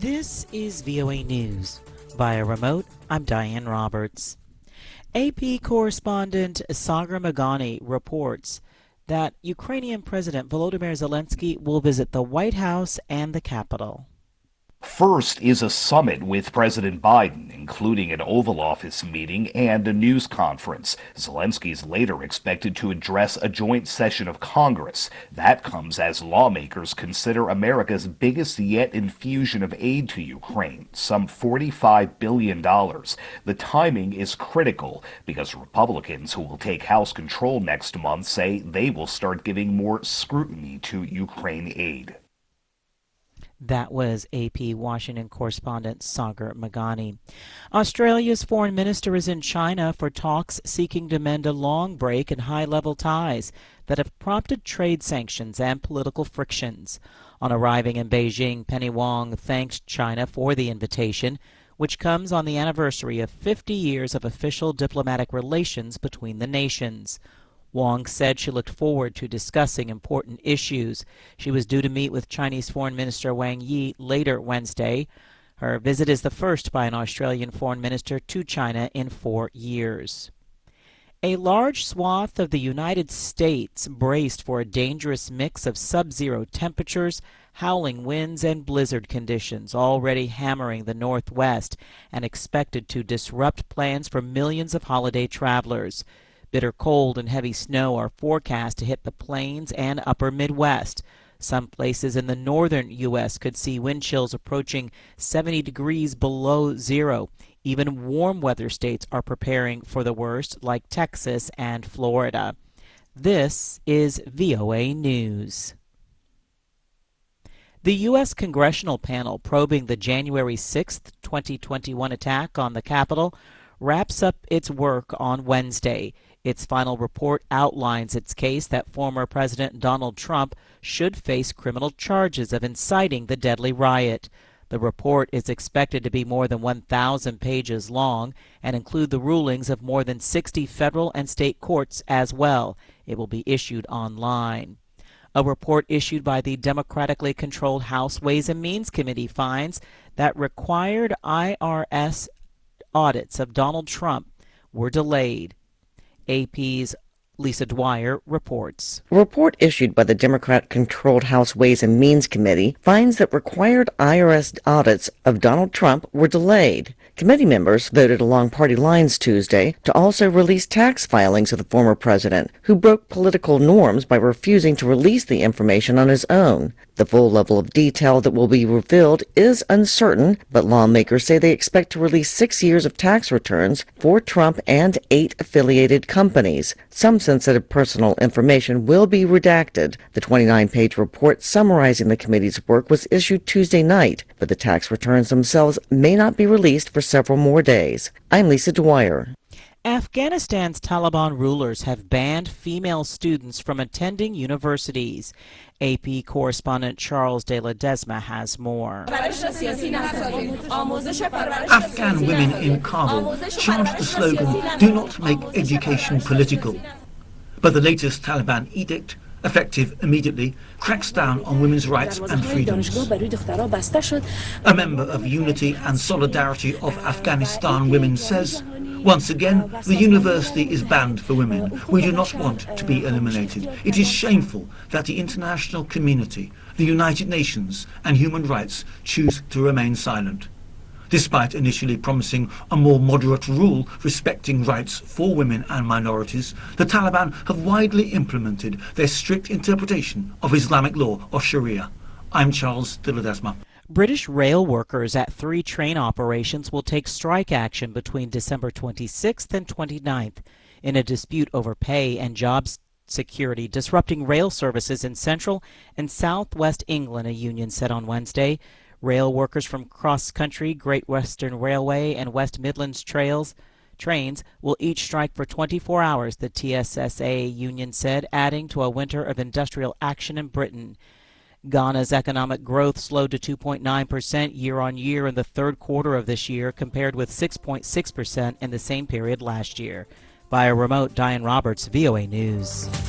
This is VOA News. Via remote, I'm Diane Roberts. AP correspondent Sagar Meghani reports that Ukrainian President Volodymyr Zelensky will visit the White House and the Capitol. First is a summit with President Biden, including an Oval Office meeting and a news conference. Zelensky is later expected to address a joint session of Congress. That comes as lawmakers consider America's biggest yet infusion of aid to Ukraine, some $45 billion. The timing is critical because Republicans who will take House control next month say they will start giving more scrutiny to Ukraine aid. That was AP Washington correspondent Sagar Meghani. Australia's foreign minister is in China for talks seeking to mend a long break in high-level ties that have prompted trade sanctions and political frictions. On arriving in Beijing, Penny Wong thanked China for the invitation, which comes on the anniversary of 50 years of official diplomatic relations between the nations. Wong said she looked forward to discussing important issues. She was due to meet with Chinese Foreign Minister Wang Yi later Wednesday. Her visit is the first by an Australian foreign minister to China in 4 years. A large swath of the United States braced for a dangerous mix of sub-zero temperatures, howling winds, and blizzard conditions already hammering the Northwest and expected to disrupt plans for millions of holiday travelers. Bitter cold and heavy snow are forecast to hit the plains and upper Midwest. Some places in the northern U.S. could see wind chills approaching 70 degrees below zero. Even warm weather states are preparing for the worst, like Texas and Florida. This is VOA News. The U.S. congressional panel probing the January 6, 2021 attack on the Capitol wraps up its work on Wednesday. Its final report outlines its case that former President Donald Trump should face criminal charges of inciting the deadly riot. The report is expected to be more than 1,000 pages long and include the rulings of more than 60 federal and state courts as well. It will be issued online. A report issued by the democratically controlled House Ways and Means Committee finds that required IRS audits of Donald Trump were delayed. AP's Lisa Dwyer reports. A report issued by the Democrat-controlled House Ways and Means Committee finds that required IRS audits of Donald Trump were delayed. Committee members voted along party lines Tuesday to also release tax filings of the former president, who broke political norms by refusing to release the information on his own. The full level of detail that will be revealed is uncertain, but lawmakers say they expect to release 6 years of tax returns for Trump and 8 affiliated companies. Some sensitive personal information will be redacted. The 29-page report summarizing the committee's work was issued Tuesday night, but the tax returns themselves may not be released for several more days. I'm Lisa Dwyer. Afghanistan's Taliban rulers have banned female students from attending universities. AP correspondent Charles de Ledesma has more. Afghan women in Kabul chant the slogan, "Do not make education political." But the latest Taliban edict, effective immediately, cracks down on women's rights and freedoms. A member of Unity and Solidarity of Afghanistan Women says, "Once again, the university is banned for women. We do not want to be eliminated. It is shameful that the international community, the United Nations and human rights choose to remain silent." Despite initially promising a more moderate rule respecting rights for women and minorities, the Taliban have widely implemented their strict interpretation of Islamic law or Sharia. I'm Charles de Ledesma. British rail workers at 3 train operations will take strike action between December 26th and 29th in a dispute over pay and job security, disrupting rail services in central and southwest England, a union said on Wednesday. Rail workers from Cross Country, Great Western Railway, and West Midlands trains will each strike for 24 hours, the TSSA union said, adding to a winter of industrial action in Britain. Ghana's economic growth slowed to 2.9% year-on-year in the third quarter of this year, compared with 6.6% in the same period last year. Via remote, Diane Roberts, VOA News.